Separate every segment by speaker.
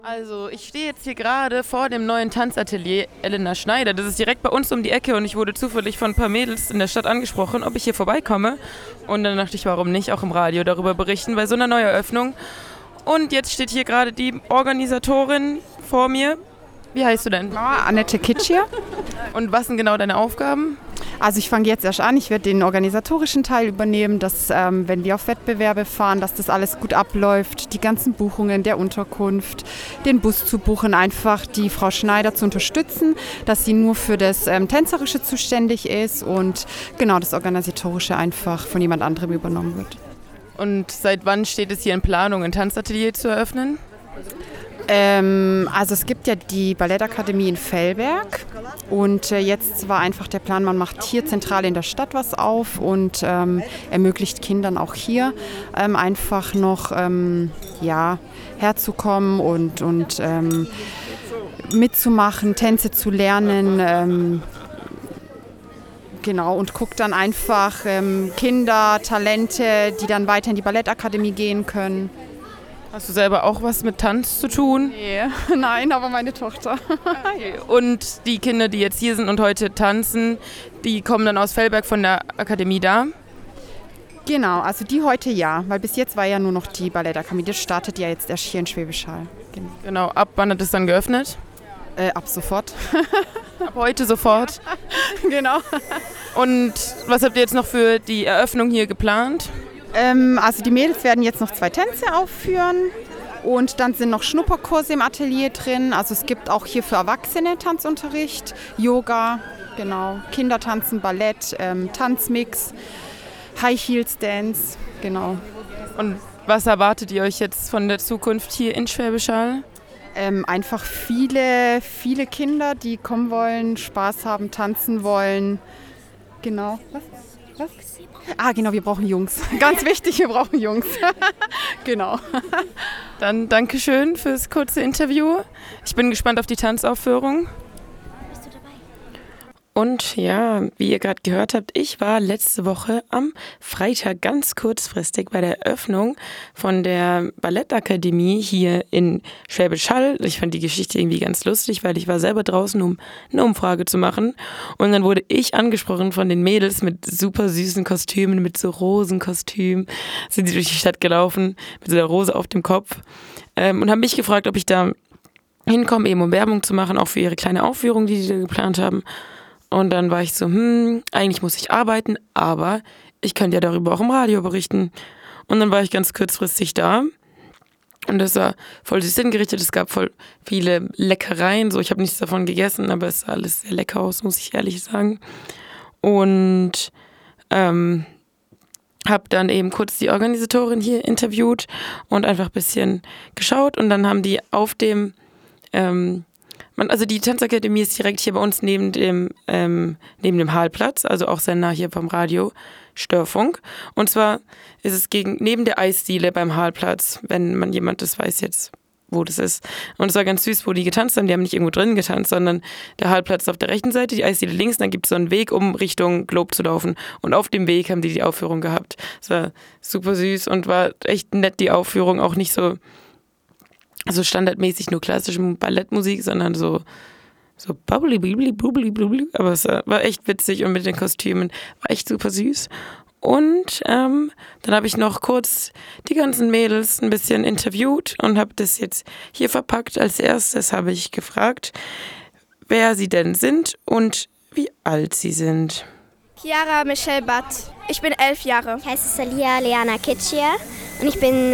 Speaker 1: Also, ich stehe jetzt hier gerade vor dem neuen Tanzatelier Elena Schneider. Das ist direkt bei uns um die Ecke und ich wurde zufällig von ein paar Mädels in der Stadt angesprochen, ob ich hier vorbeikomme. Und dann dachte ich, warum nicht auch im Radio darüber berichten bei so einer Neueröffnung. Und jetzt steht hier gerade die Organisatorin vor mir. Wie heißt du denn?
Speaker 2: Annette Kitschier.
Speaker 1: Und was sind genau deine Aufgaben?
Speaker 2: Also ich fange jetzt erst an, ich werde den organisatorischen Teil übernehmen, dass wenn wir auf Wettbewerbe fahren, dass das alles gut abläuft, die ganzen Buchungen der Unterkunft, den Bus zu buchen, einfach die Frau Schneider zu unterstützen, dass sie nur für das Tänzerische zuständig ist und genau das Organisatorische einfach von jemand anderem übernommen wird.
Speaker 1: Und seit wann steht es hier in Planung, ein Tanzatelier zu eröffnen?
Speaker 2: Also es gibt ja die Ballettakademie in Fellberg und jetzt war einfach der Plan, man macht hier zentral in der Stadt was auf und ermöglicht Kindern auch hier einfach noch herzukommen und mitzumachen, Tänze zu lernen. Genau, und guckt dann einfach Kinder, Talente, die dann weiter in die Ballettakademie gehen können.
Speaker 1: Hast du selber auch was mit Tanz zu tun?
Speaker 2: Nee, nein, aber meine Tochter.
Speaker 1: Okay. Und die Kinder, die jetzt hier sind und heute tanzen, die kommen dann aus Fellberg von der Akademie da?
Speaker 2: Genau, also die heute ja, weil bis jetzt war ja nur noch die Ballettakademie. Das startet ja jetzt erst hier in Schwäbisch Hall.
Speaker 1: Genau, ab wann hat es dann geöffnet?
Speaker 2: Ab sofort.
Speaker 1: Ab heute sofort?
Speaker 2: Genau.
Speaker 1: Und was habt ihr jetzt noch für die Eröffnung hier geplant?
Speaker 2: Also die Mädels werden jetzt noch 2 Tänze aufführen und dann sind noch Schnupperkurse im Atelier drin. Also es gibt auch hier für Erwachsene Tanzunterricht, Yoga, genau, Kindertanzen, Ballett, Tanzmix, High Heels Dance, genau.
Speaker 1: Und was erwartet ihr euch jetzt von der Zukunft hier in Schwäbisch Hall?
Speaker 2: Einfach viele Kinder, die kommen wollen, Spaß haben, tanzen wollen. Genau. Was? Genau, wir brauchen Jungs. Ganz wichtig, wir brauchen Jungs. Genau.
Speaker 1: Dann Dankeschön fürs kurze Interview. Ich bin gespannt auf die Tanzaufführung. Und ja, wie ihr gerade gehört habt, ich war letzte Woche am Freitag ganz kurzfristig bei der Eröffnung von der Ballettakademie hier in Schwäbisch Hall. Ich fand die Geschichte irgendwie ganz lustig, weil ich war selber draußen, um eine Umfrage zu machen. Und dann wurde ich angesprochen von den Mädels mit super süßen Kostümen, mit so Rosenkostümen. Sind sie durch die Stadt gelaufen, mit so einer Rose auf dem Kopf. Und haben mich gefragt, ob ich da hinkomme, eben um Werbung zu machen, auch für ihre kleine Aufführung, die da geplant haben. Und dann war ich so, eigentlich muss ich arbeiten, aber ich könnte ja darüber auch im Radio berichten. Und dann war ich ganz kurzfristig da. Und das war voll sinngerichtet. Es gab voll viele Leckereien. So, ich habe nichts davon gegessen, aber es sah alles sehr lecker aus, muss ich ehrlich sagen. Und habe dann eben kurz die Organisatorin hier interviewt und einfach ein bisschen geschaut. Und dann haben die auf dem also die Tanzakademie ist direkt hier bei uns neben dem Hallplatz, also auch sehr nah hier vom Radio Störfunk. Und zwar ist es neben der Eisdiele beim Hallplatz, wenn man jemand das weiß jetzt, wo das ist. Und es war ganz süß, wo die getanzt haben. Die haben nicht irgendwo drin getanzt, sondern der Hallplatz auf der rechten Seite, die Eisdiele links. Und dann gibt es so einen Weg, um Richtung Globe zu laufen. Und auf dem Weg haben die Aufführung gehabt. Es war super süß und war echt nett, die Aufführung. Auch nicht so standardmäßig nur klassische Ballettmusik, sondern so bubbly, bubbly, bubbly, bubbly. Aber es war echt witzig und mit den Kostümen war echt super süß. Und dann habe ich noch kurz die ganzen Mädels ein bisschen interviewt und habe das jetzt hier verpackt. Als erstes habe ich gefragt, wer sie denn sind und wie alt sie sind.
Speaker 3: Chiara Michelle Batt. Ich bin 11 Jahre.
Speaker 4: Ich heiße Salia Leana Kitschier und ich bin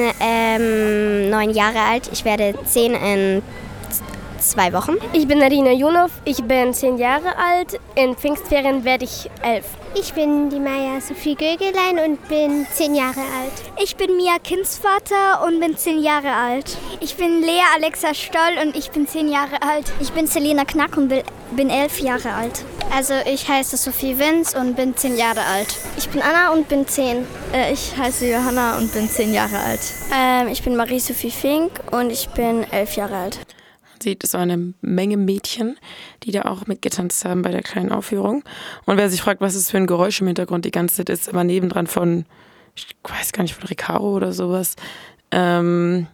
Speaker 4: 9 Jahre alt. Ich werde 10 in 2 Wochen.
Speaker 3: Ich bin Narina Junov. Ich bin 10 Jahre alt. In Pfingstferien werde ich 11.
Speaker 5: Ich bin die Maja Sophie Gögelein und bin 10 Jahre alt.
Speaker 6: Ich bin Mia Kindsvater und bin 10 Jahre alt.
Speaker 7: Ich bin Lea Alexa Stoll und ich bin 10 Jahre alt.
Speaker 8: Ich bin Selina Knack und bin 11 Jahre alt.
Speaker 9: Also ich heiße Sophie Winz und bin 10 Jahre alt.
Speaker 10: Ich bin Anna und bin 10.
Speaker 11: Ich heiße Johanna und bin 10 Jahre alt.
Speaker 12: Ich bin Marie-Sophie Fink und ich bin 11 Jahre alt.
Speaker 1: Sieht so eine Menge Mädchen, die da auch mitgetanzt haben bei der kleinen Aufführung. Und wer sich fragt, was es für ein Geräusch im Hintergrund die ganze Zeit ist, aber nebendran von, ich weiß gar nicht, von Recaro oder sowas.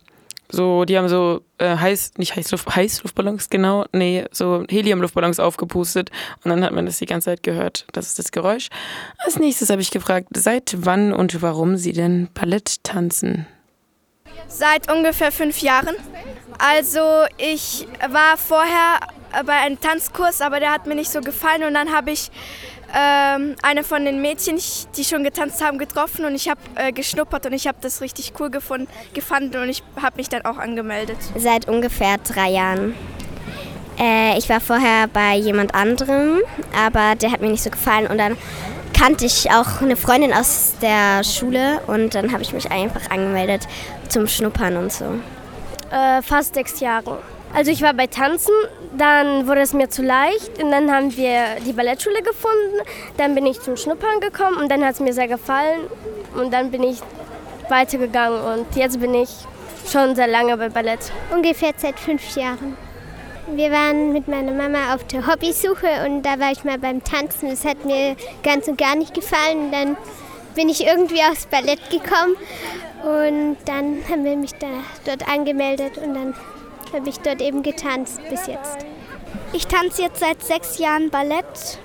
Speaker 1: So, die haben so Heißluftballons, genau, nee, so Heliumluftballons aufgepustet und dann hat man das die ganze Zeit gehört. Das ist das Geräusch. Als nächstes habe ich gefragt, seit wann und warum Sie denn Ballett tanzen?
Speaker 13: Seit ungefähr 5 Jahren. Also ich war vorher bei einem Tanzkurs, aber der hat mir nicht so gefallen und dann habe ich eine von den Mädchen, die schon getanzt haben, getroffen und ich habe geschnuppert und ich habe das richtig cool gefunden und ich habe mich dann auch angemeldet.
Speaker 4: Seit ungefähr 3 Jahren. Ich war vorher bei jemand anderem, aber der hat mir nicht so gefallen und dann kannte ich auch eine Freundin aus der Schule und dann habe ich mich einfach angemeldet zum Schnuppern und so.
Speaker 3: Fast 6 Jahre. Also ich war bei Tanzen, dann wurde es mir zu leicht und dann haben wir die Ballettschule gefunden, dann bin ich zum Schnuppern gekommen und dann hat es mir sehr gefallen und dann bin ich weitergegangen und jetzt bin ich schon sehr lange bei Ballett.
Speaker 5: Ungefähr seit 5 Jahren. Wir waren mit meiner Mama auf der Hobbysuche und da war ich mal beim Tanzen. Das hat mir ganz und gar nicht gefallen. Dann bin ich irgendwie aufs Ballett gekommen und dann haben wir mich dort angemeldet und dann habe ich dort eben getanzt bis jetzt.
Speaker 6: Ich tanze jetzt seit 6 Jahren Ballett.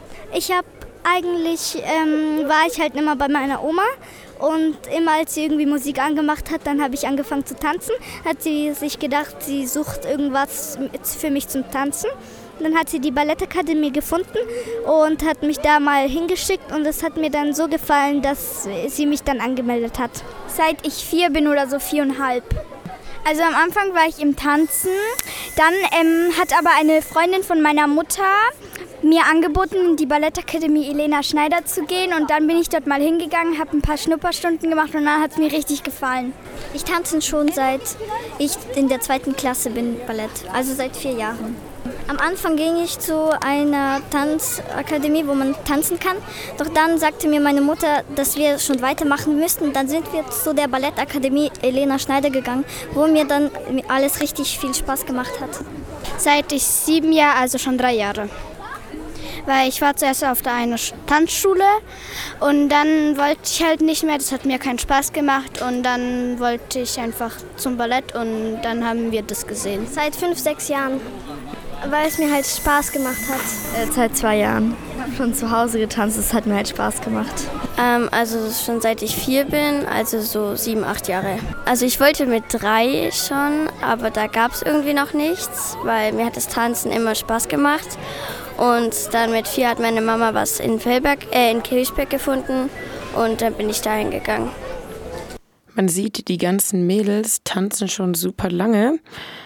Speaker 6: War ich halt immer bei meiner Oma und immer als sie irgendwie Musik angemacht hat, dann habe ich angefangen zu tanzen. Hat sie sich gedacht, sie sucht irgendwas für mich zum Tanzen. Dann hat sie die Ballettakademie gefunden und hat mich da mal hingeschickt und es hat mir dann so gefallen, dass sie mich dann angemeldet hat.
Speaker 7: Seit ich 4 bin oder so 4,5. Also am Anfang war ich im Tanzen, dann hat aber eine Freundin von meiner Mutter mir angeboten, in die Ballettakademie Elena Schneider zu gehen und dann bin ich dort mal hingegangen, habe ein paar Schnupperstunden gemacht und dann hat es mir richtig gefallen.
Speaker 8: Ich tanze schon seit ich in der 2. Klasse bin, Ballett, also seit 4 Jahren. Am Anfang ging ich zu einer Tanzakademie, wo man tanzen kann. Doch dann sagte mir meine Mutter, dass wir schon weitermachen müssten. Dann sind wir zu der Ballettakademie Elena Schneider gegangen, wo mir dann alles richtig viel Spaß gemacht hat.
Speaker 10: Seit ich 7 Jahre, also schon 3 Jahre. Weil ich war zuerst auf einer Tanzschule und dann wollte ich halt nicht mehr, das hat mir keinen Spaß gemacht und dann wollte ich einfach zum Ballett und dann haben wir das gesehen.
Speaker 3: Seit 5, 6 Jahren, weil es mir halt Spaß gemacht hat.
Speaker 11: Seit 2 Jahren. Von zu Hause getanzt, es hat mir halt Spaß gemacht.
Speaker 12: Also schon seit ich 4 bin, also so 7, 8 Jahre. Also ich wollte mit 3 schon, aber da gab es irgendwie noch nichts, weil mir hat das Tanzen immer Spaß gemacht. Und dann mit 4 hat meine Mama was in Kirchberg gefunden und dann bin ich dahin gegangen.
Speaker 1: Man sieht, die ganzen Mädels tanzen schon super lange.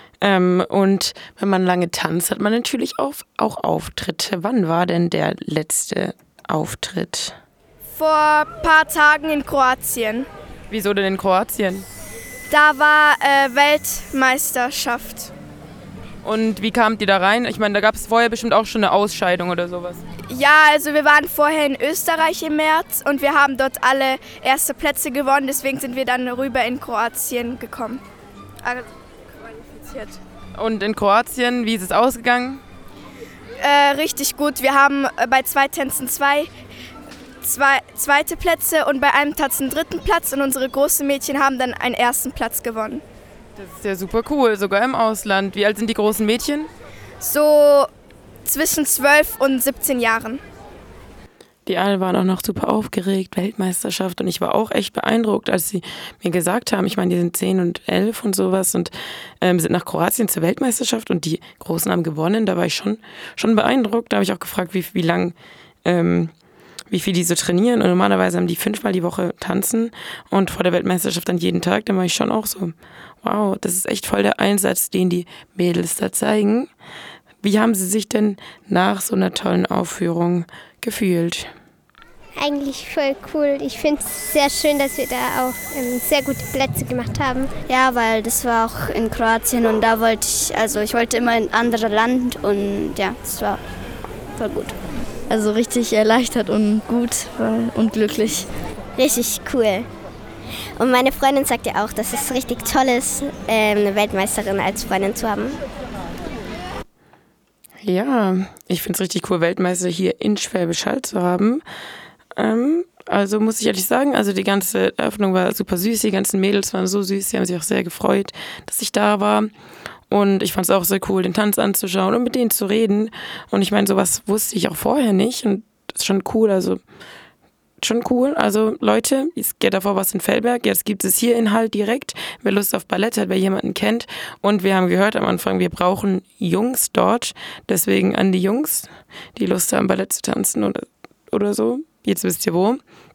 Speaker 1: Und wenn man lange tanzt, hat man natürlich auch Auftritte. Wann war denn der letzte Auftritt?
Speaker 13: Vor ein paar Tagen in Kroatien.
Speaker 1: Wieso denn in Kroatien?
Speaker 13: Da war Weltmeisterschaft.
Speaker 1: Und wie kamt ihr da rein? Ich meine, da gab es vorher bestimmt auch schon eine Ausscheidung oder sowas.
Speaker 13: Ja, also wir waren vorher in Österreich im März und wir haben dort alle erste Plätze gewonnen. Deswegen sind wir dann rüber in Kroatien gekommen. Qualifiziert.
Speaker 1: Und in Kroatien, wie ist es ausgegangen?
Speaker 13: Richtig gut. Wir haben bei 2 Tänzen zweite Plätze und bei einem Tanz einen 3. Platz und unsere großen Mädchen haben dann einen 1. Platz gewonnen.
Speaker 1: Das ist ja super cool, sogar im Ausland. Wie alt sind die großen Mädchen?
Speaker 13: So zwischen 12 und 17 Jahren.
Speaker 1: Die alle waren auch noch super aufgeregt, Weltmeisterschaft. Und ich war auch echt beeindruckt, als sie mir gesagt haben, ich meine, die sind 10 und 11 und sowas und sind nach Kroatien zur Weltmeisterschaft und die Großen haben gewonnen. Da war ich schon beeindruckt. Da habe ich auch gefragt, wie viel die so trainieren. Und normalerweise haben die 5-mal die Woche tanzen und vor der Weltmeisterschaft dann jeden Tag. Dann war ich schon auch so, wow, das ist echt voll der Einsatz, den die Mädels da zeigen. Wie haben Sie sich denn nach so einer tollen Aufführung gefühlt?
Speaker 5: Eigentlich voll cool. Ich finde es sehr schön, dass wir da auch sehr gute Plätze gemacht haben.
Speaker 12: Ja, weil das war auch in Kroatien und da wollte ich wollte immer in andere Land und ja, das war voll gut.
Speaker 11: Also richtig erleichtert und gut und glücklich.
Speaker 4: Richtig cool. Und meine Freundin sagt ja auch, dass es richtig toll ist, eine Weltmeisterin als Freundin zu haben.
Speaker 1: Ja, ich finde es richtig cool, Weltmeister hier in Schwäbisch Hall zu haben. Also muss ich ehrlich sagen, also die ganze Eröffnung war super süß, die ganzen Mädels waren so süß, die haben sich auch sehr gefreut, dass ich da war. Und ich fand es auch sehr cool, den Tanz anzuschauen und mit denen zu reden. Und ich meine, sowas wusste ich auch vorher nicht und das ist schon cool, also Leute, es geht davor was in Velberg, jetzt gibt es hier in Hall direkt, wer Lust auf Ballett hat, wer jemanden kennt. Und wir haben gehört am Anfang, wir brauchen Jungs dort, deswegen an die Jungs, die Lust haben, Ballett zu tanzen oder so. Jetzt wisst ihr wo.